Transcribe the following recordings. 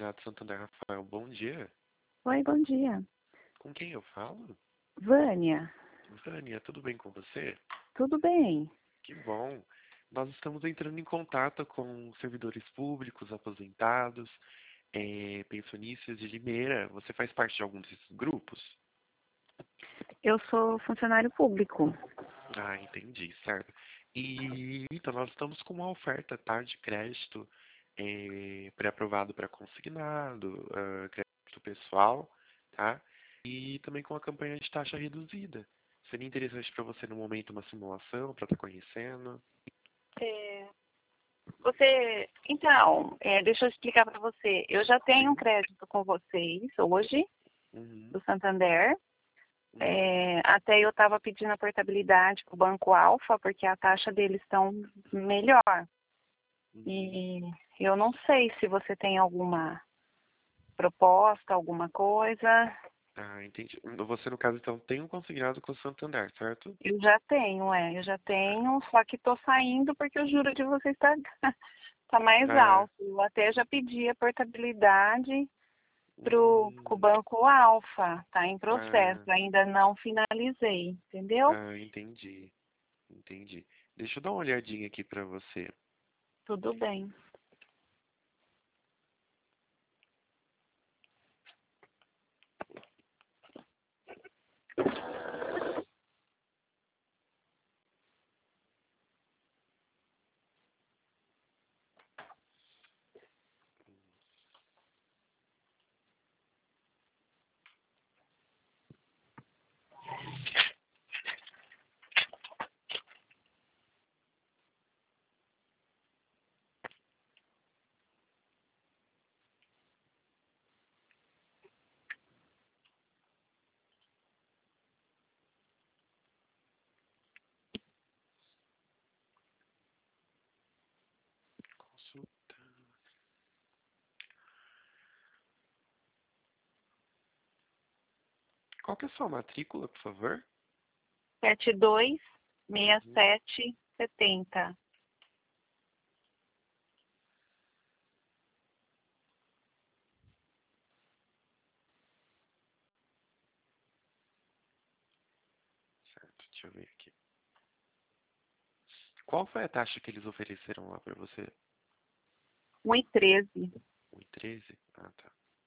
Consignado Santander, Rafael, bom dia. Oi, bom dia. Com quem eu falo? Vânia, Vânia, tudo bem com você? tudo bem? Que bom. Nós estamos entrando em contato com servidores públicos, aposentados, pensionistas de Limeira. Você faz parte de algum desses grupos? Eu sou funcionário público. Ah, entendi, certo. E então nós estamos com uma oferta, tá, de crédito pré-aprovado para consignado, crédito pessoal, tá? E também com a campanha de taxa reduzida. Seria interessante para você no momento uma simulação para estar conhecendo? É, deixa eu explicar para você. Eu já tenho um Sim. crédito com vocês hoje, Uhum, do Santander. uhum, Até eu estava pedindo a portabilidade para o Banco Alfa, porque a taxa deles estão melhor. uhum. E eu não sei se você tem alguma proposta, alguma coisa. Ah, entendi. Você, no caso, então, tem um consignado com o Santander, certo? Eu já tenho, só que estou saindo porque o juro de vocês está tá mais Ah, alto. Eu até já pedi a portabilidade para o hum, Banco Alfa, está em processo, ah, ainda não finalizei, entendeu? entendi. Entendi. Deixa eu dar uma olhadinha aqui para você. Tudo bem. Consulta. Qual que é a sua matrícula, por favor? 72 Uhum. 67 70. Certo, deixa eu ver aqui. Qual foi a taxa que eles ofereceram lá para você? 1,13. 1,13? Ah, tá.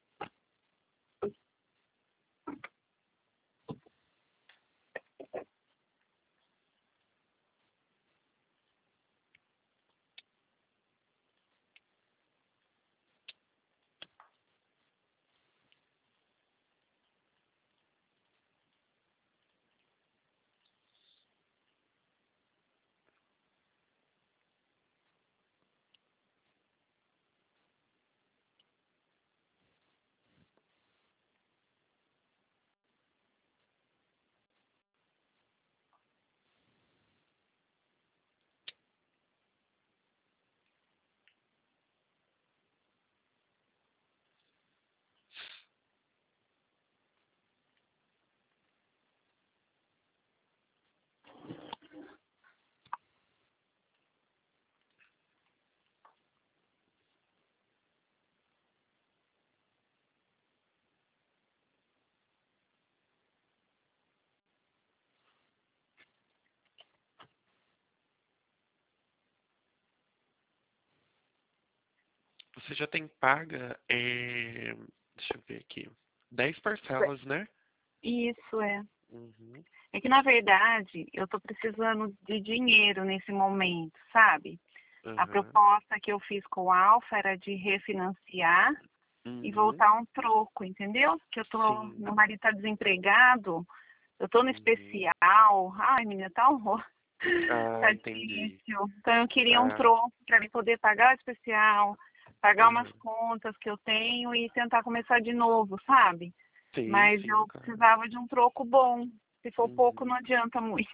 Você já tem paga, deixa eu ver aqui, 10 parcelas, né? Isso é. Uhum, É que, na verdade, eu estou precisando de dinheiro nesse momento, sabe? A aham, proposta que eu fiz com o Alfa era de refinanciar e uhum, voltar um troco, entendeu? Que sim, meu marido está desempregado, eu tô no uhum. especial, ai menina, tá um horror, Ah, tá entendi. difícil. Então eu queria um Ah, troco para ele poder pagar o especial, pagar umas aham. contas que eu tenho e tentar começar de novo, sabe? Sim, Mas sim, eu claro. precisava de um troco bom. Se for pouco, Uhum. não adianta muito.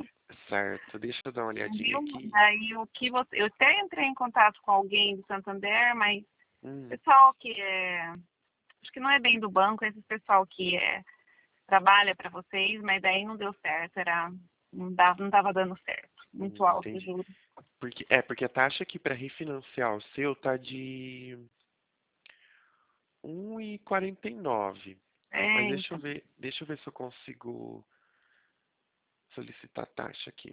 Certo, deixa eu dar uma olhadinha Entendeu? aqui. Daí o que você. Eu até entrei em contato com alguém do Santander, mas Hum, pessoal que é. Acho que não é bem do banco, esse pessoal que trabalha para vocês, mas daí não deu certo, não estava dando certo. Muito alto o entendi. juro. Porque a taxa aqui para refinanciar o seu tá de 1,49. É, Mas então. deixa eu ver se eu consigo solicitar a taxa aqui.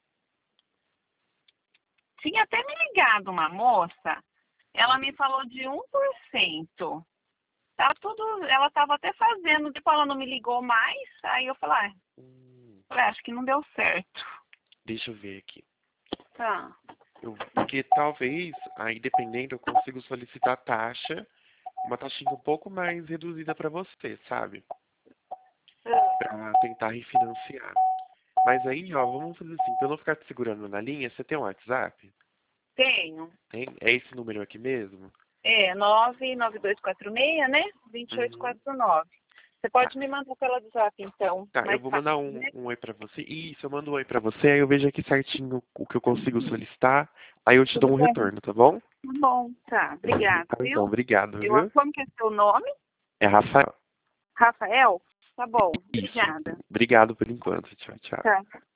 Tinha até me ligado uma moça, ela me falou de 1%. Tá tudo, ela estava até fazendo, depois ela não me ligou mais, aí eu Hum, falei, acho que não deu certo. deixa eu ver aqui. Tá. Porque talvez, aí dependendo, eu consigo solicitar a taxa, uma taxinha um pouco mais reduzida para você, sabe? Para tentar refinanciar. Mas aí, ó, vamos fazer assim, pra eu não ficar te segurando na linha, você tem um WhatsApp? Tenho. Tem? É esse número aqui mesmo? É, 99246, né? Uhum. 2849. Você Tá. pode me mandar pelo WhatsApp, então. Tá, eu Mais vou fácil, mandar né? um oi pra você. Isso, eu mando um oi pra você, aí eu vejo aqui certinho o que eu consigo solicitar, aí eu te dou Tudo um bem. retorno, tá bom? Tá bom, tá. Obrigada, Tá viu? bom, obrigado, viu? Como que é seu nome? É Rafael. Rafael? Tá bom, Isso. obrigada. Obrigado por enquanto. Tchau, tchau. Tá.